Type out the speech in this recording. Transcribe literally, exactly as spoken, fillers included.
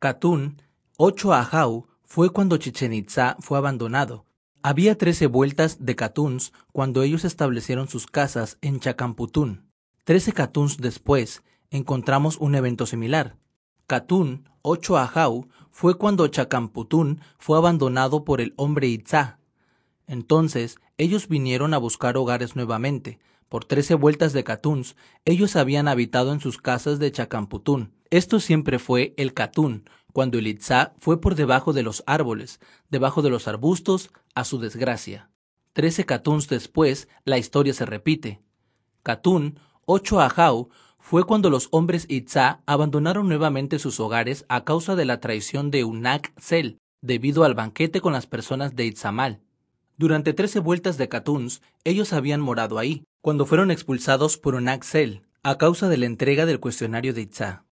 Catún ocho Ajau fue cuando Chichén Itzá fue abandonado. Había trece vueltas de Catuns cuando ellos establecieron sus casas en Chacamputún. Trece Catuns después, encontramos un evento similar. Catún ocho Ajau fue cuando Chacamputún fue abandonado por el hombre Itzá. Entonces, ellos vinieron a buscar hogares nuevamente. Por trece vueltas de Catuns, ellos habían habitado en sus casas de Chacamputún. Esto siempre fue el Catún, cuando el Itzá fue por debajo de los árboles, debajo de los arbustos, a su desgracia. Trece Catuns después, la historia se repite. Catún ocho Ajau fue cuando los hombres Itzá abandonaron nuevamente sus hogares a causa de la traición de Unac Sel, debido al banquete con las personas de Itzamal. Durante trece vueltas de Catuns, ellos habían morado ahí, cuando fueron expulsados por Unac Sel, a causa de la entrega del cuestionario de Itzá.